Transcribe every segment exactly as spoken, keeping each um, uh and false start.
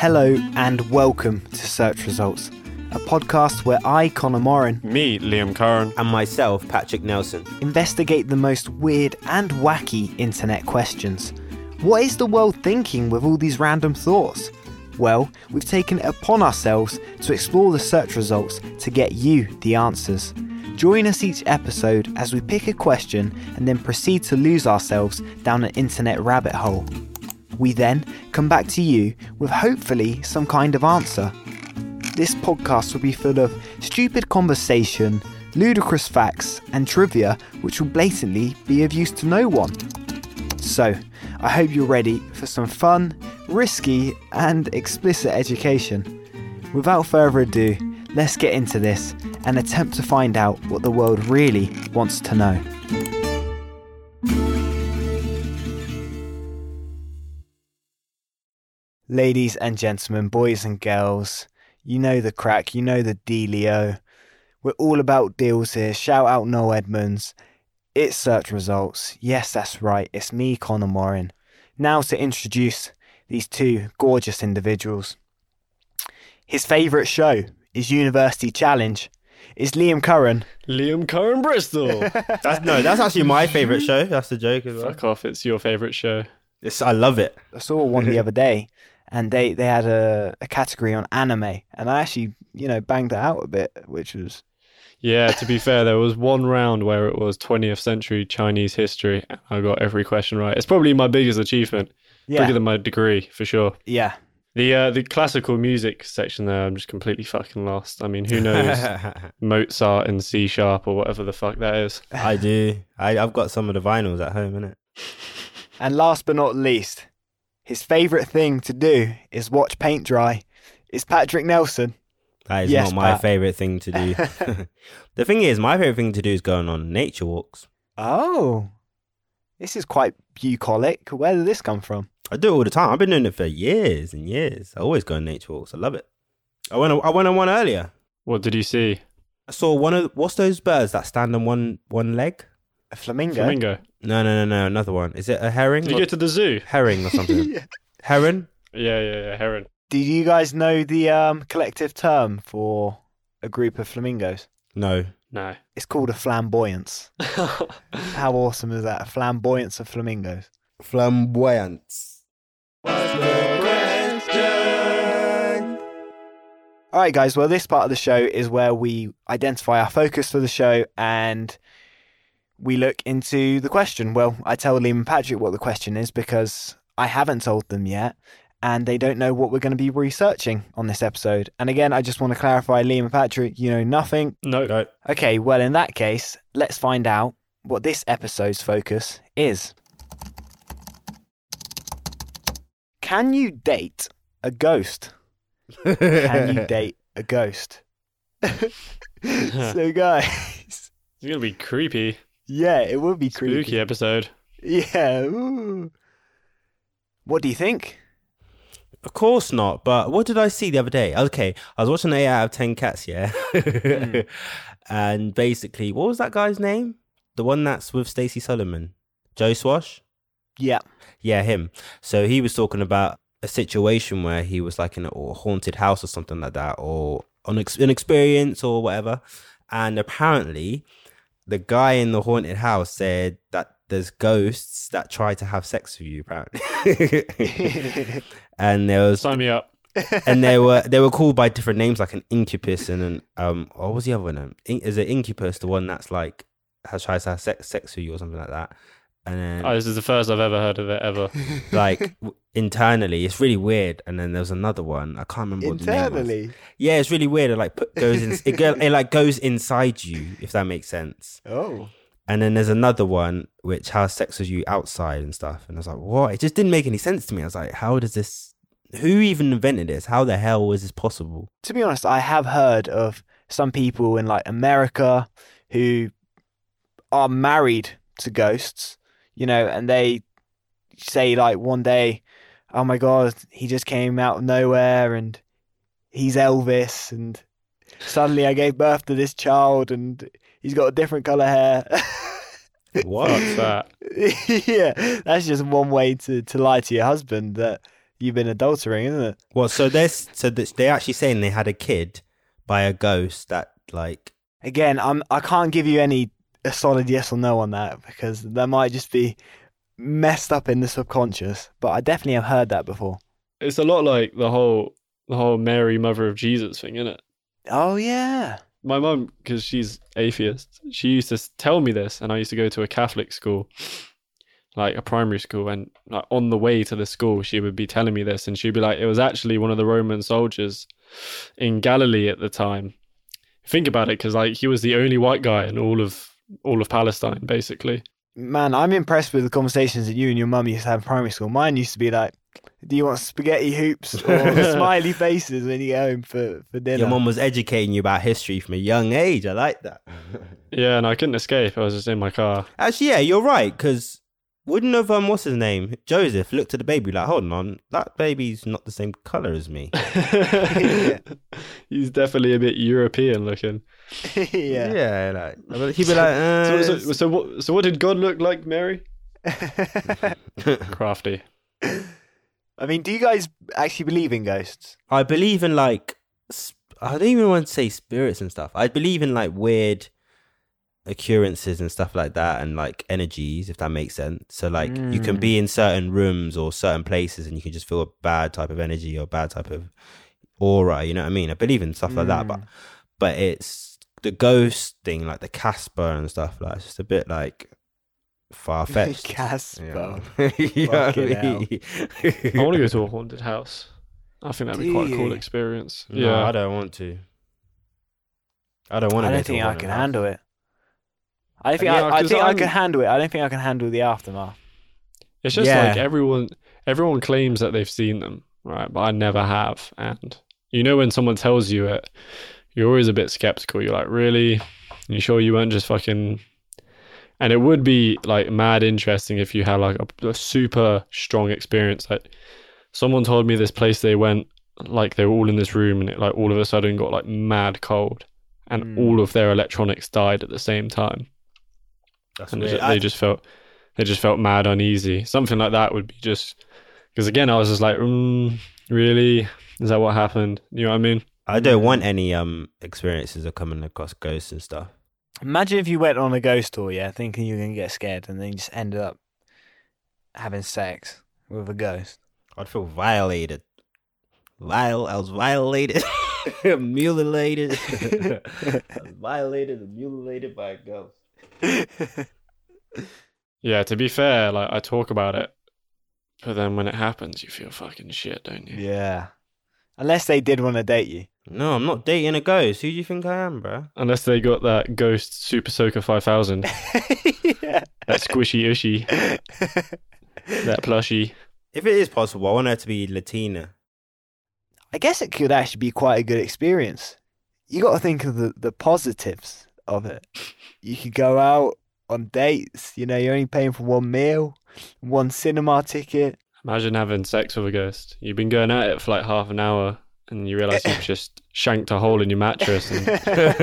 Hello and welcome to Search Results, a podcast where I, Connor Morin, me, Liam Curran, and myself, Patrick Nelson, investigate the most weird and wacky internet questions. What is the world thinking with all these random thoughts? Well, we've taken it upon ourselves to explore the search results to get you the answers. Join us each episode as we pick a question and then proceed to lose ourselves down an internet rabbit hole. We then come back to you with hopefully some kind of answer. This podcast will be full of stupid conversation, ludicrous facts and trivia which will blatantly be of use to no one. So, I hope you're ready for some fun, risky and explicit education. Without further ado, let's get into this and attempt to find out what the world really wants to know. Ladies and gentlemen, boys and girls, you know the crack, you know the dealio. We're all about deals here. Shout out Noel Edmonds. It's Search Results. Yes, that's right. It's me, Connor Morin. Now to introduce these two gorgeous individuals. His favourite show is University Challenge. It's Liam Curran. Liam Curran Bristol. That's, no, that's actually my favourite show. That's the joke as well. Fuck off, it's your favourite show. It's, I love it. I saw one the other day and they, they had a, a category on anime and I actually, you know, banged it out a bit, which was... Yeah, to be fair, there was one round where it was twentieth century Chinese history and I got every question right. It's probably my biggest achievement. Yeah. Bigger than my degree, for sure. Yeah. The uh, the classical music section there, I'm just completely fucking lost. I mean, who knows Mozart and C sharp or whatever the fuck that is. I do. I, I've got some of the vinyls at home, innit? And last but not least, his favourite thing to do is watch paint dry. It's Patrick Nelson. That is Yes, not my Pat. favourite thing to do. The thing is, my favourite thing to do is going on nature walks. Oh, this is quite bucolic. Where did this come from? I do it all the time. I've been doing it for years and years. I always go on nature walks. I love it. I went on, I went on one earlier. What did you see? I saw one of, what's those birds that stand on one one leg? A flamingo? Flamingo. No, no, no, no, another one. Is it a herring? Did you go to the zoo? Herring or something. Yeah. Heron? Yeah, yeah, yeah, heron. Do you guys know the um, collective term for a group of flamingos? No. No. It's called a flamboyance. How awesome is that? A flamboyance of flamingos. Flamboyance. All right, guys. Well, this part of the show is where we identify our focus for the show and we look into the question. Well, I tell Liam and Patrick what the question is because I haven't told them yet and they don't know what we're going to be researching on this episode. And again, I just want to clarify, Liam and Patrick, you know nothing. No. No. Okay, well, in that case, let's find out what this episode's focus is. Can you date a ghost? Can you date a ghost? So, guys, It's going to be creepy. yeah, it would be creepy. Spooky episode. Yeah. Ooh. What do you think? Of course not, but what did I see the other day? Okay, I was watching eight out of ten Cats, yeah? Mm. And basically, what was that guy's name? The one that's with Stacey Solomon? Joe Swash? Yeah. Yeah, him. So he was talking about a situation where he was like in a haunted house or something like that, or on ex- an experience or whatever. And apparently, the guy in the haunted house said that there's ghosts that try to have sex with you, apparently. And there was, Sign me up. and they were they were called by different names, like an incubus and an um. What was the other one? In, is it incubus the one that's like has tries to have sex sex with you or something like that? And then Oh, this is the first I've ever heard of it, ever. like w- internally, it's really weird. And then there's another one. I can't remember what the name was. Internally. Yeah, it's really weird. It like put, goes in. It, go, it like goes inside you, if that makes sense. Oh. And then there's another one which has sex with you outside and stuff. And I was like, what? It just didn't make any sense to me. I was like, how does this? Who even invented this? How the hell is this possible? To be honest, I have heard of some people in like America who are married to ghosts, you know, and they say like one day, oh my God, he just came out of nowhere and he's Elvis and suddenly I gave birth to this child and he's got a different colour hair. What? What's that? Yeah, that's just one way to, to lie to your husband that, you've been adultering, isn't it? Well, so there's so this, they actually saying they had a kid by a ghost that like. Again, I'm I can't give you any a solid yes or no on that because that might just be messed up in the subconscious. But I definitely have heard that before. It's a lot like the whole the whole Mary, Mother of Jesus thing, isn't it? Oh yeah. My mum, because she's atheist, she used to tell me this, and I used to go to a Catholic school, like a primary school, and like on the way to the school, she would be telling me this, and she'd be like, it was actually one of the Roman soldiers in Galilee at the time. Think about it, because like he was the only white guy in all of all of Palestine, basically. Man, I'm impressed with the conversations that you and your mum used to have in primary school. Mine used to be like, do you want spaghetti hoops or smiley faces when you get home for, for dinner? Your mum was educating you about history from a young age. I like that. Yeah, and I couldn't escape. I was just in my car. Actually, yeah, you're right, because wouldn't have, um, what's his name? Joseph looked at the baby like, hold on, that baby's not the same colour as me. Yeah. He's definitely a bit European looking. Yeah. Yeah, like, he'd be like, uh, So, so, so, what, so what did God look like, Mary? Crafty. I mean, do you guys actually believe in ghosts? I believe in like, sp- I don't even want to say spirits and stuff. I believe in like weird occurrences and stuff like that, and like energies, if that makes sense. So like mm. you can be in certain rooms or certain places and you can just feel a bad type of energy or bad type of aura, you know what I mean? I believe in stuff like mm. that, but but it's the ghost thing, like the Casper and stuff, like it's just a bit like far-fetched. Casper. Yeah. You know what I mean? I want to go to a haunted house. I think that'd Do be quite a cool you? experience. No, Yeah, I don't want to. I don't want to. I go don't to a think I haunted can house. handle it. I think Yeah, I, I 'cause think I I'm- can handle it. I don't think I can handle the aftermath. it's just Yeah. like everyone everyone claims that they've seen them, right? But I never have. And you know when someone tells you it, you're always a bit skeptical. You're like, really? You sure you weren't just fucking... And it would be like mad interesting if you had like a, a super strong experience. Like someone told me this place they went, like they were all in this room and it like all of a sudden got like mad cold and Mm. all of their electronics died at the same time. That's And they weird. just, they just felt they just felt mad uneasy. Something like that would be just because again I was just like, mm, really? Is that what happened? You know what I mean? I don't want any um experiences of coming across ghosts and stuff. Imagine if you went on a ghost tour, yeah, thinking you're going to get scared and then you just ended up having sex with a ghost. I'd feel violated. Vile, I was violated, mutilated, I was violated and mutilated by a ghost. Yeah. To be fair, like I talk about it, but then when it happens, you feel fucking shit, don't you? Yeah. Unless they did want to date you. No, I'm not dating a ghost. Who do you think I am, bro? Unless they got that Ghost Super Soaker five thousand, Yeah. that squishy ushy, that plushie. If it is possible, I want her to be Latina. I guess it could actually be quite a good experience. You got to think of the, the positives of it. You could go out on dates. You know, you're only paying for one meal, one cinema ticket. Imagine having sex with a ghost. You've been going at it for like half an hour and you realise you've just shanked a hole in your mattress and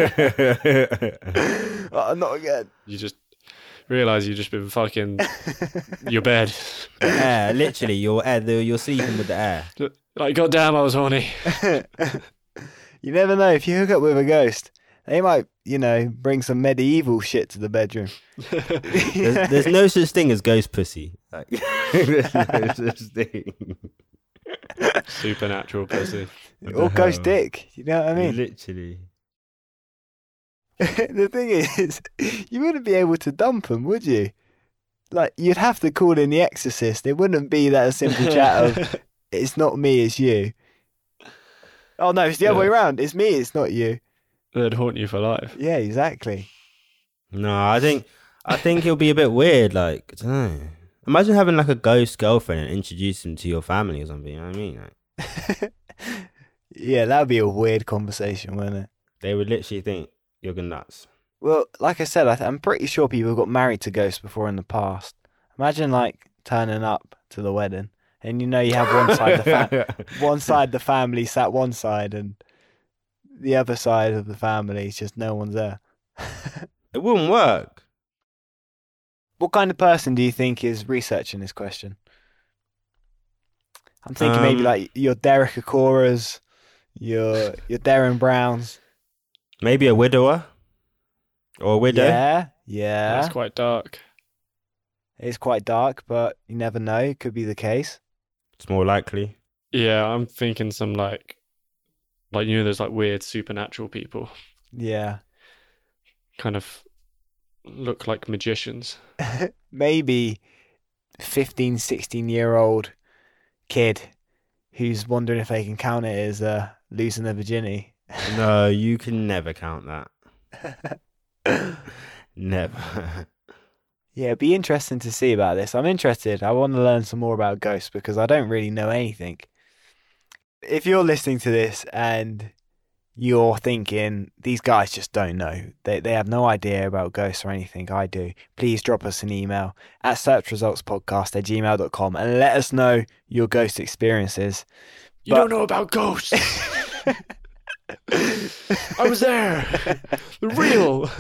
Oh, not again. you just realise you've just been fucking your bed. The air, literally, your air, the- you're sleeping with the air. Like, goddamn, I was horny. You never know. If you hook up with a ghost, they might, you know, bring some medieval shit to the bedroom. There's, there's no such thing as ghost pussy. Like, there's no such thing. Supernatural pussy. Or ghost dick. You know what I mean? Literally. The thing is, you wouldn't be able to dump them, would you? Like, you'd have to call in the exorcist. It wouldn't be that simple chat of, it's not me, it's you. Oh, no, it's the other Yeah. way around. It's me, it's not you. They'd haunt you for life. Yeah, exactly. No, I think I think it'll be a bit weird. Like, I don't know. Imagine having like a ghost girlfriend and introduce him to your family or something. You know what I mean? Like, Yeah, that would be a weird conversation, wouldn't it? they would literally think you're going nuts. Well, like I said, I th- I'm pretty sure people got married to ghosts before in the past. Imagine, like, turning up to the wedding and, you know, you have one side, the fa- one side the family sat one side and the other side of the family is just no one's there. It wouldn't work. What kind of person do you think is researching this question? I'm thinking maybe Um, like your Derek Akoras, your your Darren Browns. Maybe a widower or a widow. Yeah, yeah. That's quite dark. It's quite dark, but you never know. It could be the case. It's more likely. Yeah, I'm thinking some like, like you know, there's like weird supernatural people, Yeah. kind of look like magicians. Maybe fifteen, sixteen year old kid who's wondering if they can count it as uh, losing their virginity. No, you can never count that. Never. Yeah, it'd be interesting to see about this. I'm interested. I want to learn some more about ghosts because I don't really know anything. If you're listening to this and you're thinking, these guys just don't know, they they have no idea about ghosts or anything, I do, please drop us an email at searchresultspodcast at gmail dot com and let us know your ghost experiences. You But- don't know about ghosts. I was there. The real.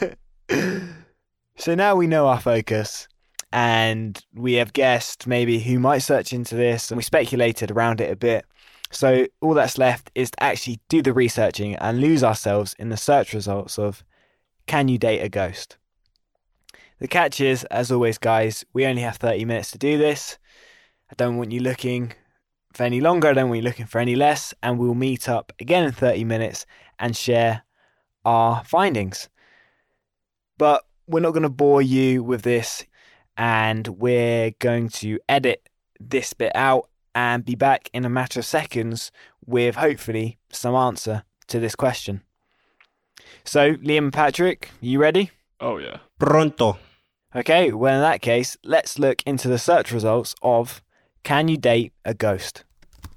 So now we know our focus and we have guessed maybe who might search into this, and we speculated around it a bit. So all that's left is to actually do the researching and lose ourselves in the search results of can you date a ghost? The catch is, as always, guys, we only have thirty minutes to do this. I don't want you looking for any longer. I don't want you looking for any less. And we'll meet up again in thirty minutes and share our findings. But we're not going to bore you with this, and we're going to edit this bit out and be back in a matter of seconds with hopefully some answer to this question. So, Liam and Patrick, you ready? Oh yeah. Pronto. Okay, well in that case, let's look into the search results of can you date a ghost?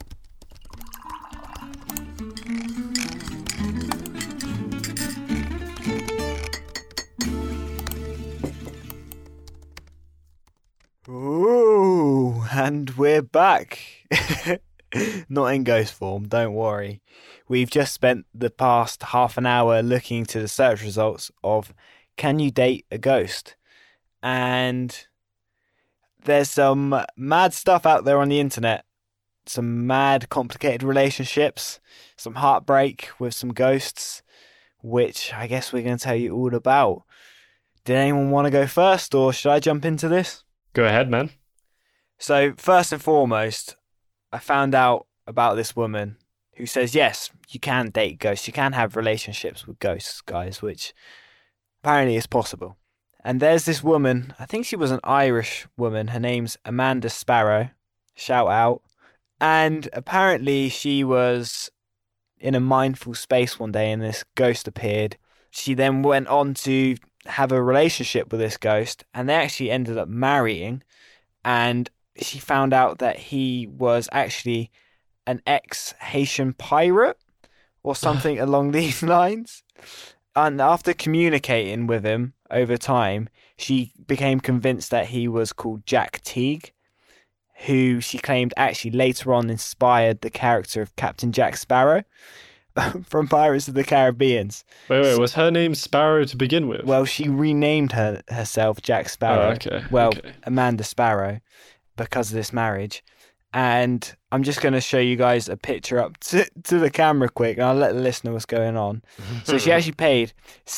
Ooh, and we're back. Not in ghost form, don't worry. We've just spent the past half an hour looking into the search results of can you date a ghost? And there's some mad stuff out there on the internet. Some mad, complicated relationships, some heartbreak with some ghosts, which I guess we're going to tell you all about. Did anyone want to go first, or should I jump into this? Go ahead, man. So, first and foremost, I found out about this woman who says, yes, you can date ghosts. You can have relationships with ghosts, guys, which apparently is possible. And there's this woman, I think she was an Irish woman. Her name's Amanda Sparrow. Shout out. And apparently she was in a mindful space one day and this ghost appeared. She then went on to have a relationship with this ghost, and they actually ended up marrying, and she found out that he was actually an ex-Haitian pirate or something along these lines. And after communicating with him over time, she became convinced that he was called Jack Teague, who she claimed actually later on inspired the character of Captain Jack Sparrow from Pirates of the Caribbean. Wait, wait. Was her name Sparrow to begin with? Well, she renamed her herself Jack Sparrow. Oh, okay. Well, okay. Amanda Sparrow, because of this marriage. And I'm just going to show you guys a picture up to, to the camera quick, and I'll let the listener know what's going on. So she actually paid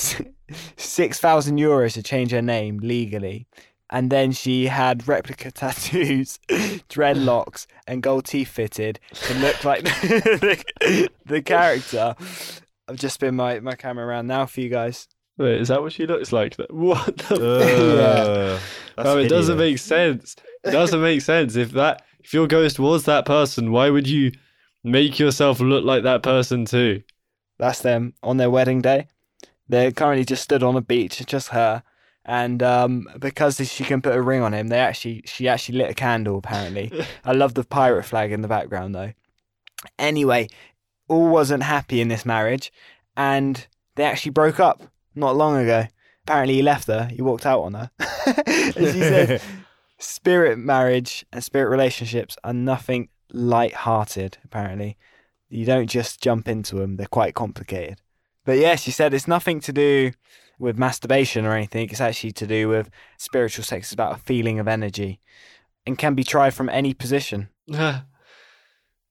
six thousand euros to change her name legally. And then she had replica tattoos, dreadlocks, and gold teeth fitted to look like the, the character. I've just spin my, my camera around now for you guys. Wait, is that what she looks like? What the? Uh, that's No, it doesn't hideous. make sense. It doesn't make sense. If that, if your ghost was that person, why would you make yourself look like that person too? That's them on their wedding day. They're currently just stood on a beach, just her. And um, because she can put a ring on him, they actually she actually lit a candle, apparently. I love the pirate flag in the background, though. Anyway, all wasn't happy in this marriage, and they actually broke up not long ago. Apparently, he left her. He walked out on her. And she said, spirit marriage and spirit relationships are nothing light-hearted, apparently. You don't just jump into them. They're quite complicated. But yeah, she said it's nothing to do with masturbation or anything. It's actually to do with spiritual sex. It's about a feeling of energy and can be tried from any position.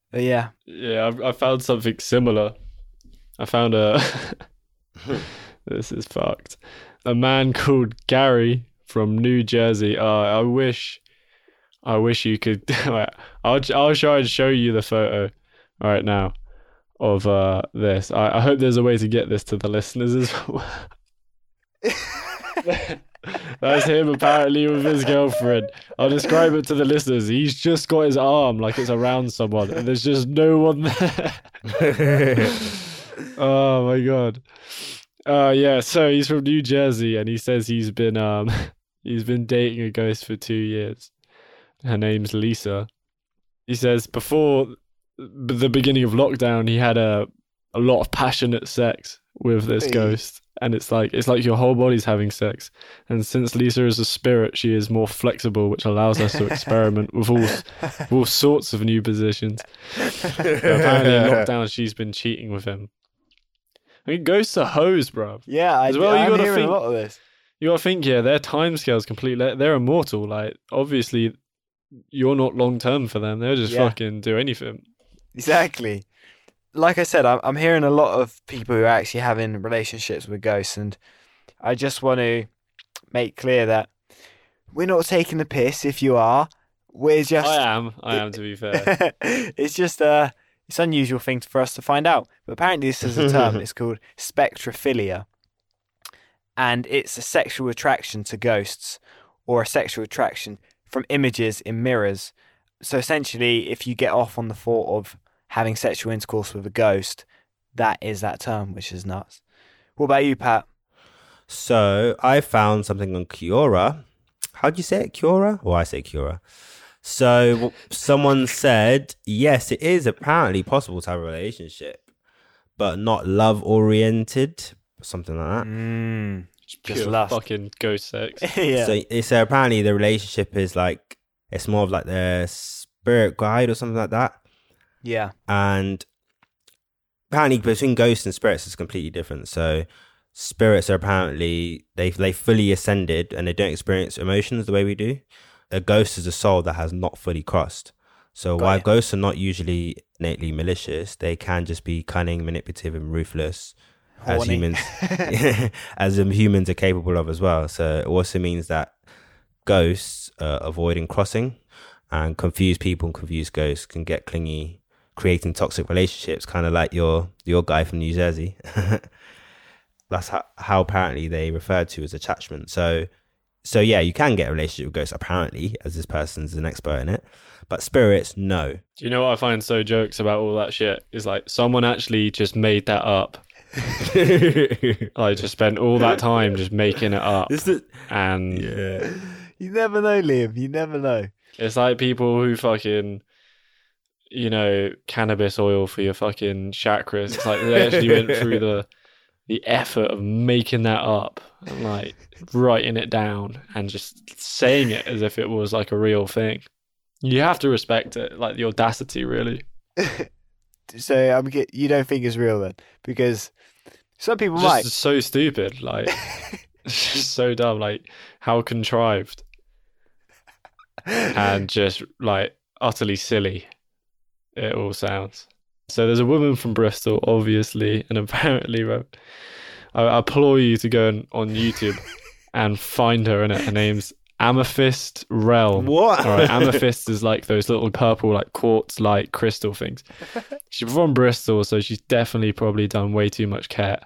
But yeah. Yeah, I, I found something similar. I found a. This is fucked. A man called Gary from New Jersey. Uh, I wish, I wish you could. I'll I'll try and show you the photo right now of uh this. I, I hope there's a way to get this to the listeners as well. That's him apparently with his girlfriend. I'll describe it to the listeners. He's just got his arm like it's around someone, and there's just no one there. Oh my god. Uh yeah, so he's from New Jersey, and he says he's been um he's been dating a ghost for two years. Her name's Lisa. He says before the beginning of lockdown, he had a a lot of passionate sex with this Hey. ghost, and it's like it's like your whole body's having sex. And since Lisa is a spirit, she is more flexible, which allows us to experiment with all with all sorts of new positions. But apparently in lockdown, she's been cheating with him. I mean, ghosts are hoes, bro. Yeah, I, As well, you I'm gotta hearing think- a lot of this. You gotta think, yeah, their timescale's completely. They're immortal. Like, obviously, you're not long term for them. They'll just Yeah. fucking do anything. Exactly. Like I said, I'm I'm hearing a lot of people who are actually having relationships with ghosts, and I just want to make clear that we're not taking the piss. If you are, we're just. I am. I am, to be fair. It's just uh it's an unusual thing for us to find out. But apparently, this is a term. It's called spectrophilia, and it's a sexual attraction to ghosts, or a sexual attraction from images in mirrors. So essentially, if you get off on the thought of having sexual intercourse with a ghost, that is that term, which is nuts. What about you, Pat? So I found something on Quora. How do you say it? Quora? Or I say Quora. So w- someone said, yes, it is apparently possible to have a relationship, but not love oriented, something like that. Mm, just Pure lust. fucking ghost sex. yeah. So, so apparently the relationship is like, it's more of like the spirit guide or something like that. yeah. And apparently between ghosts and spirits is completely different. So spirits are apparently, they they fully ascended and they don't experience emotions the way we do. A ghost is a soul that has not fully crossed. So Got while ya. ghosts are not usually innately malicious, they can just be cunning, manipulative and ruthless, as Horny. humans as um, humans are capable of as well. So it also means that ghosts uh, avoiding crossing, and confused people and confused ghosts can get clingy, creating toxic relationships, kind of like your your guy from New Jersey. That's how, how apparently they refer to as attachment. So, so yeah, you can get a relationship with ghosts apparently, as this person's an expert in it. But spirits, no. Do you know what I find so jokes about all that shit? Is like someone actually just made that up. Like just spent all that time just making it up, This is, and yeah. You never know, Liam. You never know. it's like people who fucking, you know, cannabis oil for your fucking chakras. It's like they actually went through the the effort of making that up and like writing it down and just saying it as if it was like a real thing. You have to respect it, like the audacity, really. So I'm get, you don't think it's real then? Because some people It's might. just so stupid, like it's just so dumb, like how contrived and just like utterly silly it all sounds. So there's a woman from Bristol, obviously, and apparently, bro, I, I implore you to go on, on YouTube and find her in it. Her name's Amethyst Realm. What? All right, amethyst is like those little purple, like quartz, like crystal things. She's from Bristol, so she's definitely probably done way too much cat,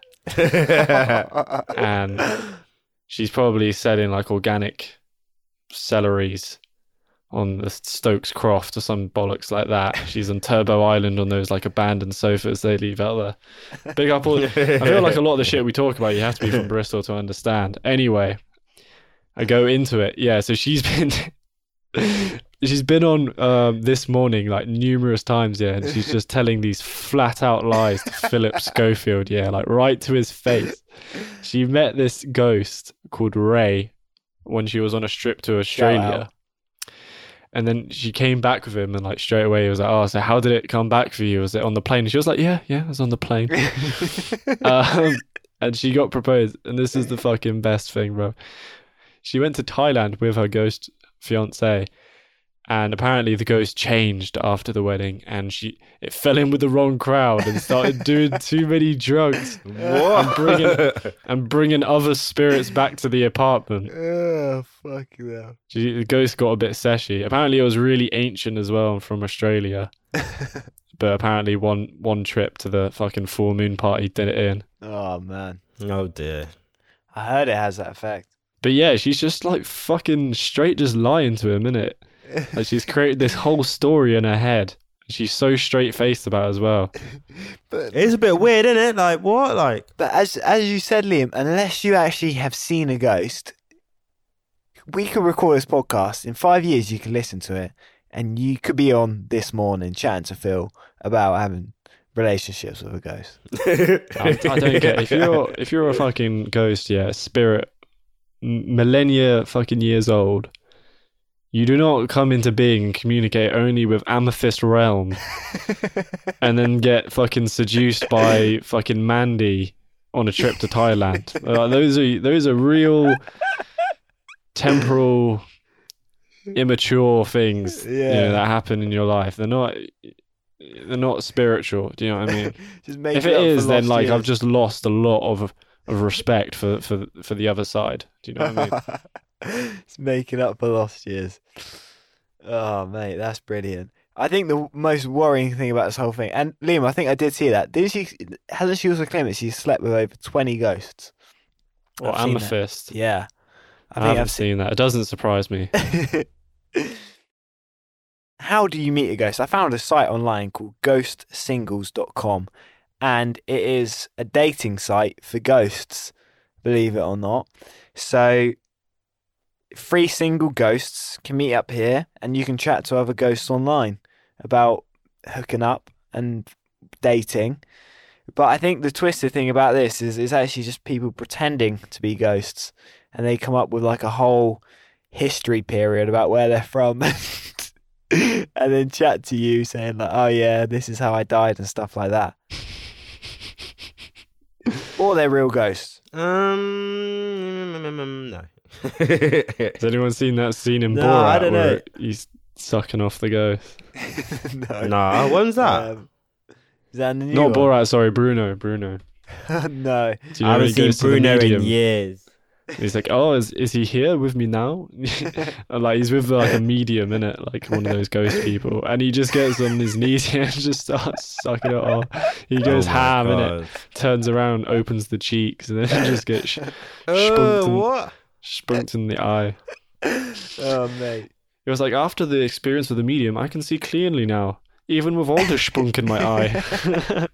and she's probably selling like organic celeries on the Stokes Croft or some bollocks like that. She's on Turbo Island on those like abandoned sofas they leave out there. Big up all. I feel like a lot of the shit we talk about, you have to be from Bristol to understand. Anyway, I go into it. Yeah, so she's been she's been on um, This Morning like numerous times, yeah, and she's just telling these flat out lies to Philip Schofield, yeah, like right to his face. She met this ghost called Ray when she was on a trip to Australia. And then she came back with him, and like straight away he was like, "Oh, so how did it come back for you? Was it on the plane?" And she was like, "Yeah, yeah, it was on the plane." um, and she got proposed, and this is the fucking best thing, bro. She went to Thailand with her ghost fiance, And apparently the ghost changed after the wedding, and she it fell in with the wrong crowd and started doing too many drugs. What? And bringing, and bringing other spirits back to the apartment. Oh, fuck hell. She, the ghost got a bit seshy. Apparently it was really ancient as well and from Australia. But apparently one one trip to the fucking full moon party did it in. Oh, man. Oh dear. I heard it has that effect. But yeah, she's just like fucking straight just lying to him, innit? Like she's created this whole story in her head. She's so straight faced about it as well. But It's a bit weird, isn't it? Like what? Like but as as you said, Liam, unless you actually have seen a ghost, we could record this podcast. In five years, you can listen to it, and you could be on this morning chatting to Phil about having relationships with a ghost. I, I don't get if you're if you're a fucking ghost, yeah, spirit, m- millennia fucking years old. You do not come into being and communicate only with Amethyst Realm and then get fucking seduced by fucking Mandy on a trip to Thailand. Uh, those are those are real temporal, immature things you Yeah. know, that happen in your life. They're not they're not spiritual. Do you know what I mean? Just make If it it up is, for then lost like I've years. just lost a lot of of respect for for for the other side. Do you know what I mean? It's making up for lost years. Oh, mate, that's brilliant. I think the most worrying thing about this whole thing, and Liam, I think I did see that. Didn't she? Hasn't she also claimed that she slept with over twenty ghosts? Or I've seen that. Amethyst. Yeah, I, I think haven't I've seen that. It doesn't surprise me. seen. How do you meet a ghost? I found a site online called ghost singles dot com, and it is a dating site for ghosts, believe it or not. So, free single ghosts can meet up here, and you can chat to other ghosts online about hooking up and dating. But I think the twisted thing about this is it's actually just people pretending to be ghosts, and they come up with like a whole history period about where they're from. And then chat to you saying like, oh yeah, this is how I died and stuff like that. Or they're real ghosts. um no. Has anyone seen that scene in No, Borat I don't where know. he's sucking off the ghost? No. Nah, when's that? Um, is that in the new Not one? Borat, sorry, Bruno. Bruno. No. Do you I know when haven't he seen goes to the Bruno medium? in years. He's like, oh, is is he here with me now? And like he's with like a medium, innit? Like one of those ghost people, and he just gets on his knees and just starts sucking it off. He goes Oh my ham, innit? God. Turns around, opens the cheeks, and then just gets sh- Oh, spunked, in, what? spunked in the eye. Oh mate. It was like, after the experience with the medium, I can see clearly now, even with all the spunk in my eye.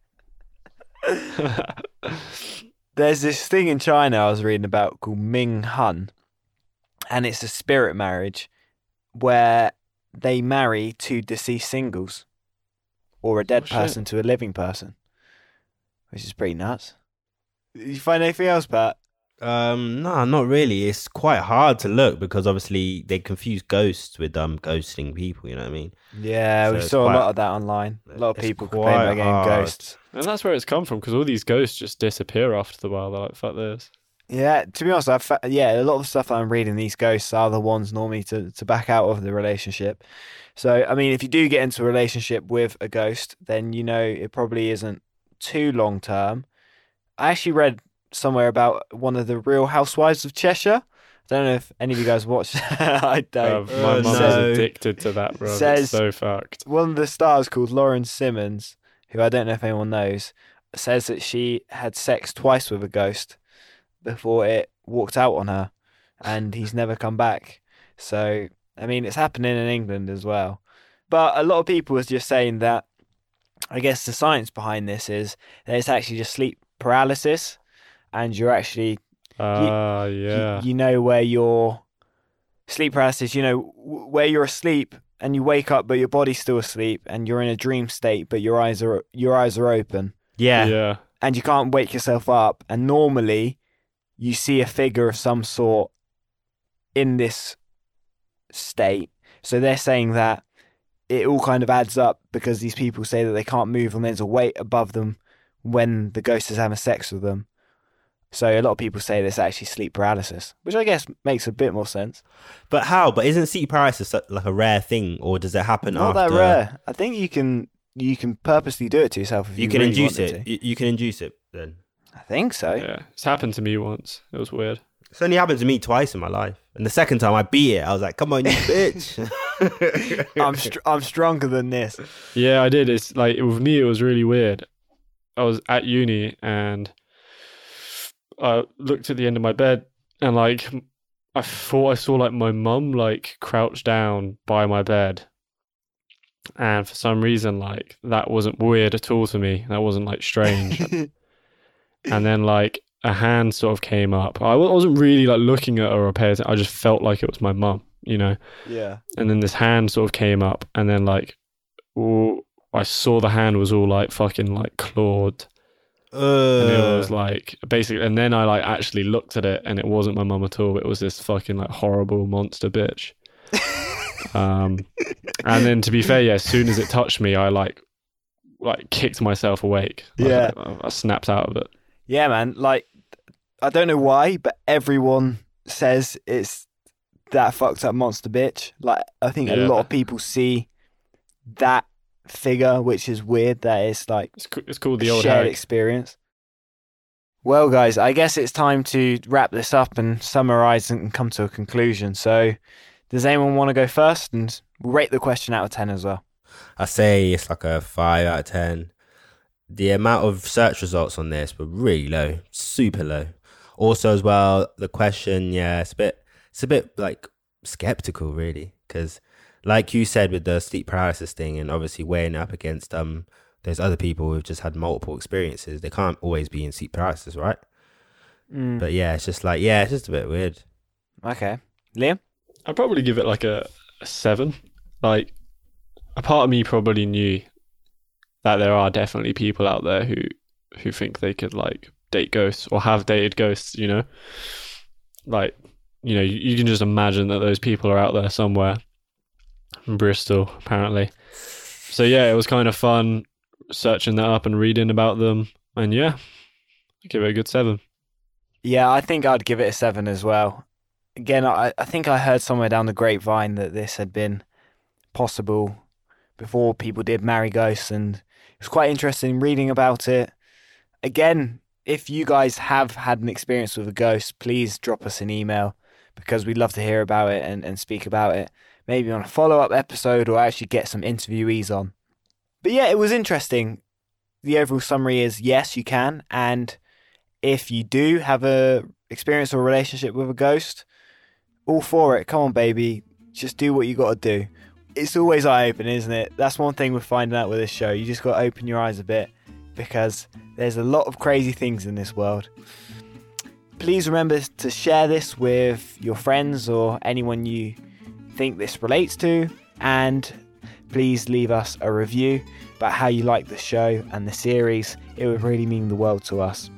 There's this thing in China I was reading about called Ming Hun, and it's a spirit marriage where they marry two deceased singles or a dead Oh, shit. person to a living person, which is pretty nuts. You find anything else, Pat? Um, no, not really. It's quite hard to look because obviously they confuse ghosts with um ghosting people. You know what I mean? Yeah, So we it's saw quite- a lot of that online. A lot of it's people quite complain about getting hard. ghosts. And that's where it's come from, because all these ghosts just disappear after the while. They're like, fuck this. Yeah, to be honest, I fa- yeah, a lot of the stuff that I'm reading, these ghosts are the ones normally to, to back out of the relationship. So, I mean, if you do get into a relationship with a ghost, then you know it probably isn't too long term. I actually read somewhere about one of the Real Housewives of Cheshire. I don't know if any of you guys watched. I Uh, don't. my Uh, mum's no. addicted to that, bro. Says- It's so fucked. One of the stars called Lauren Simmons, who I don't know if anyone knows, says that she had sex twice with a ghost before it walked out on her, and he's never come back. So, I mean, it's happening in England as well. But a lot of people was just saying that, I guess the science behind this is that it's actually just sleep paralysis, and you're actually, Ah, you- yeah. you know, where you're sleep paralysis, you know, w- where you're asleep and you wake up, but your body's still asleep, and you're in a dream state, but your eyes are your eyes are open, Yeah. yeah. and you can't wake yourself up. And normally, you see a figure of some sort in this state. So they're saying that it all kind of adds up because these people say that they can't move and there's a weight above them when the ghost is having sex with them. So a lot of people say this actually sleep paralysis, which I guess makes a bit more sense. But how? But isn't sleep paralysis like a rare thing, or does it happen Not after? that rare. I think you can you can purposely do it to yourself if you, You can really induce wanted it. to. You, you can induce it then. I think so. Yeah, it's happened to me once. It was weird. It's only happened to me twice in my life. And the second time I beat it, I was like, come on, you bitch. I'm str- I'm stronger than this. Yeah, I did. It's like with me, it was really weird. I was at uni and I looked at the end of my bed and like I thought I saw like my mum like crouched down by my bed, and for some reason like that wasn't weird at all to me. That wasn't like strange. And then like a hand sort of came up. I wasn't really like looking at her or paying attention. I just felt like it was my mum, you know. Yeah. And then this hand sort of came up, and then like all, I saw the hand was all like fucking like clawed. Uh, And it was like basically, and then I like actually looked at it, and it wasn't my mum at all. It was this fucking like horrible monster bitch. um, and then to be fair, yeah, as soon as it touched me, I like like kicked myself awake. Like, Yeah. I, I snapped out of it. Yeah, man. Like, I don't know why, but everyone says it's that fucked up monster bitch. Like, I think a Yeah. lot of people see that figure, which is weird that it's like It's co- it's called the a old shared hag. experience. Well, guys, I guess it's time to wrap this up and summarize and come to a conclusion. So, does anyone want to go first? And we'll rate the question out of ten as well. I say it's like a five out of ten. The amount of search results on this were really low, super low. Also, as well, the question, yeah, it's a bit, it's a bit like skeptical, really, because, like you said, with the sleep paralysis thing, and obviously weighing it up against um, there's other people who've just had multiple experiences. They can't always be in sleep paralysis, right? Mm. But yeah, it's just like, yeah, it's just a bit weird. Okay. Liam? I'd probably give it like a, a seven. Like, a part of me probably knew that there are definitely people out there who who think they could like date ghosts or have dated ghosts, you know. Like, you know, you, you can just imagine that those people are out there somewhere in Bristol, apparently. So yeah, it was kind of fun searching that up and reading about them. And yeah, I'd give it a good seven. Yeah, I think I'd give it a seven as well. Again, I, I think I heard somewhere down the grapevine that this had been possible before people did marry ghosts, and it was quite interesting reading about it. Again, if you guys have had an experience with a ghost, please drop us an email, because we'd love to hear about it and, and speak about it, maybe on a follow-up episode or actually get some interviewees on. But yeah, it was interesting. The overall summary is yes, you can, and if you do have a experience or relationship with a ghost, all for it. Come on, baby. Just do what you got to do. It's always eye-opening, isn't it? That's one thing we're finding out with this show. You just got to open your eyes a bit, because there's a lot of crazy things in this world. Please remember to share this with your friends or anyone you think this relates to, and please leave us a review about how you like the show and the series. It would really mean the world to us.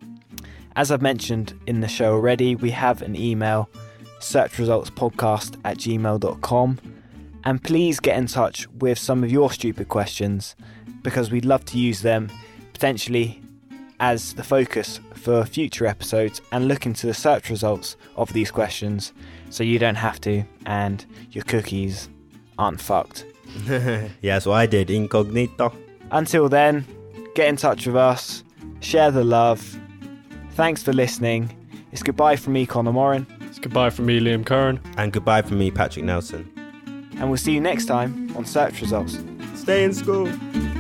As I've mentioned in the show already, we have an email, searchresultspodcast at gmail dot com. And please get in touch with some of your stupid questions, because we'd love to use them potentially as the focus for future episodes and look into the search results of these questions so you don't have to and your cookies aren't fucked. Yeah, that's what I did, incognito. Until then, get in touch with us, share the love. Thanks for listening. It's goodbye from me, Connor Moran. It's goodbye from me, Liam Curran. And goodbye from me, Patrick Nelson. And we'll see you next time on Search Results. Stay in school.